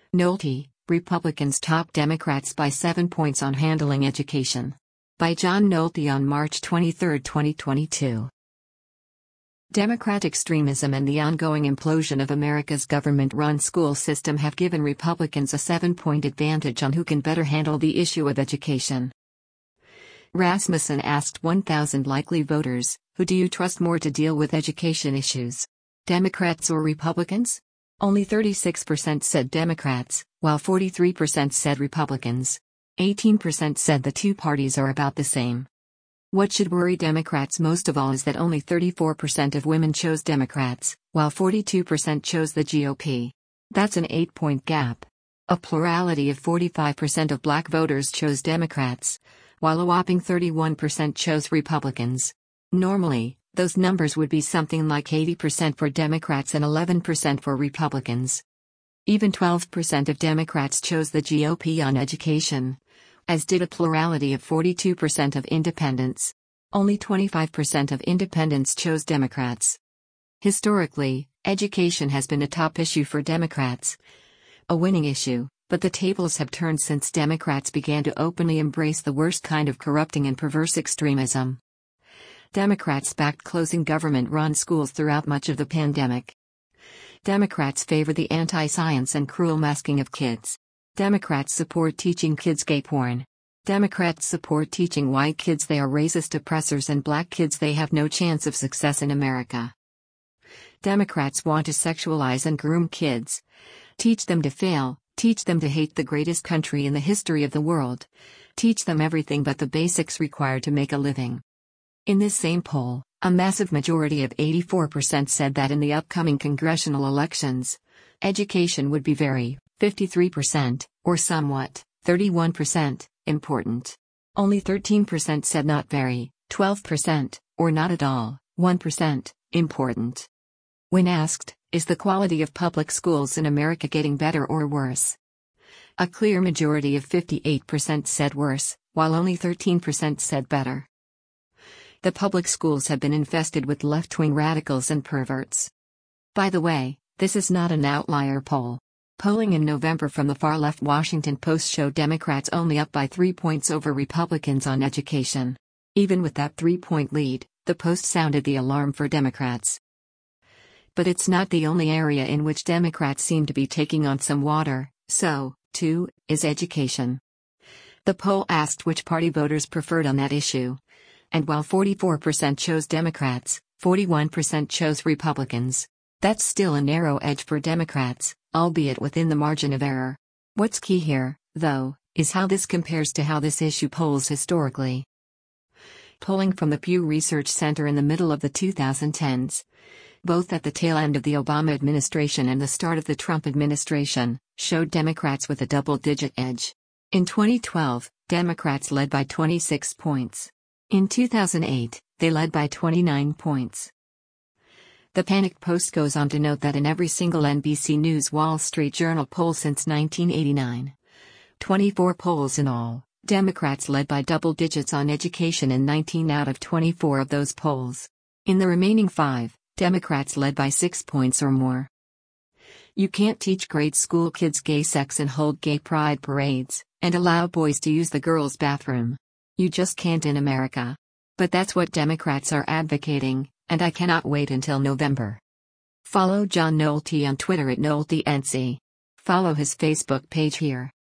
Nolte, Republicans top Democrats by 7 points on handling education. By John Nolte on March 23, 2022. Democrat extremism and the ongoing implosion of America's government-run school system have given Republicans a 7-point advantage on who can better handle the issue of education. Rasmussen asked 1,000 likely voters, who do you trust more to deal with education issues? Democrats or Republicans? Only 36% said Democrats, while 43% said Republicans. 18% said the two parties are about the same. What should worry Democrats most of all is that only 34% of women chose Democrats, while 42% chose the GOP. That's an 8-point gap. A plurality of 45% of black voters chose Democrats, while a whopping 31% chose Republicans. Normally, those numbers would be something like 80% for Democrats and 11% for Republicans. Even 12% of Democrats chose the GOP on education, as did a plurality of 42% of independents. Only 25% of independents chose Democrats. Historically, education has been a top issue for Democrats. A winning issue, but the tables have turned since Democrats began to openly embrace the worst kind of corrupting and perverse extremism. Democrats backed closing government-run schools throughout much of the pandemic. Democrats favor the anti-science and cruel masking of kids. Democrats support teaching kids gay porn. Democrats support teaching white kids they are racist oppressors and black kids they have no chance of success in America. Democrats want to sexualize and groom kids. Teach them to fail, teach them to hate the greatest country in the history of the world. Teach them everything but the basics required to make a living. In this same poll, a massive majority of 84% said that in the upcoming congressional elections, education would be very, 53%, or somewhat, 31%, important. Only 13% said not very, 12%, or not at all, 1%, important. When asked, is the quality of public schools in America getting better or worse? A clear majority of 58% said worse, while only 13% said better. The public schools have been infested with left-wing radicals and perverts. By the way, this is not an outlier poll. Polling in November from the far-left Washington Post showed Democrats only up by 3 points over Republicans on education. Even with that 3-point lead, the Post sounded the alarm for Democrats. But it's not the only area in which Democrats seem to be taking on some water, so, too, is education. The poll asked which party voters preferred on that issue. And while 44% chose Democrats, 41% chose Republicans. That's still a narrow edge for Democrats, albeit within the margin of error. What's key here, though, is how this compares to how this issue polls historically. Polling from the Pew Research Center in the middle of the 2010s, both at the tail end of the Obama administration and the start of the Trump administration, showed Democrats with a double-digit edge. In 2012, Democrats led by 26 points. In 2008, they led by 29 points. The Panicked Post goes on to note that in every single NBC News Wall Street Journal poll since 1989, 24 polls in all, Democrats led by double digits on education in 19 out of 24 of those polls. In the remaining 5, Democrats led by 6 points or more. You can't teach grade school kids gay sex and hold gay pride parades, and allow boys to use the girls' bathroom. You just can't in America. But that's what Democrats are advocating, and I cannot wait until November. Follow John Nolte on Twitter at NolteNC. Follow his Facebook page here.